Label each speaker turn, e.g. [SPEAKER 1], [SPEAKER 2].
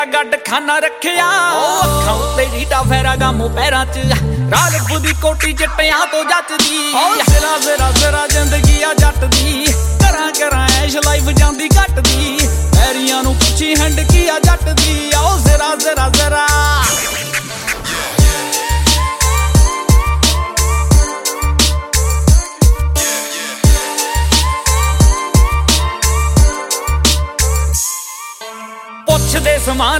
[SPEAKER 1] ਗੱਡ ਖਾਨਾ ਰੱਖਿਆ ਅੱਖਾਂ ਉੱਤੇ ਢੀਡਾ ਫੇਰਾ ਗਾਮੂ ਪੈਰਾਂ 'ਚ ਰਾਜਪੂ ਦੀ ਕੋਟੀ ਚਿੱਟਿਆਂ ਤੋਂ ਜੱਚਦੀ ਜ਼ਰਾ ਜ਼ਰਾ ਜ਼ਰਾ ਜ਼ਿੰਦਗੀ ਆ ਜੱਟ ਦੀ ਕਰਾਂ ਕਰਾਂ ਐਸ਼ ਲਾਈਫ ਜਾਂਦੀ ਘੱਟਦੀ ਪੈਰੀਆਂ ਨੂੰ ਪੁੱਛੀ ਹੰਡ ਕੀ ਆ ਜੱਟ ਦੀ ਆਓ ਜ਼ਰਾ ਜ਼ਰਾ ਜ਼ਰਾ ਪੁੱਛਦੇ ਸਮਾਨ